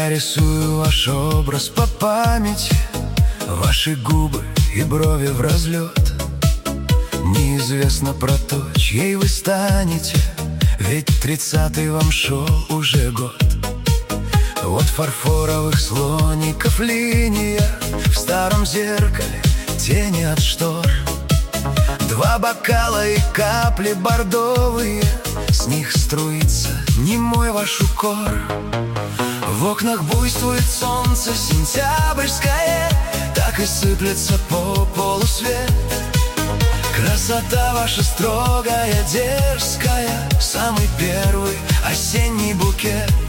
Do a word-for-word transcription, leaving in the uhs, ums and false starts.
Я рисую ваш образ по памяти, ваши губы и брови в разлет. Неизвестно про то, чьей вы станете, ведь тридцатый вам шел уже год. Вот фарфоровых слоников линия, в старом зеркале тени от штор. Два бокала и капли бордовые, с них струится немой ваш укор. В окнах буйствует солнце сентябрьское, так и сыплется по полу свет. Красота ваша строгая, дерзкая, самый первый осенний букет.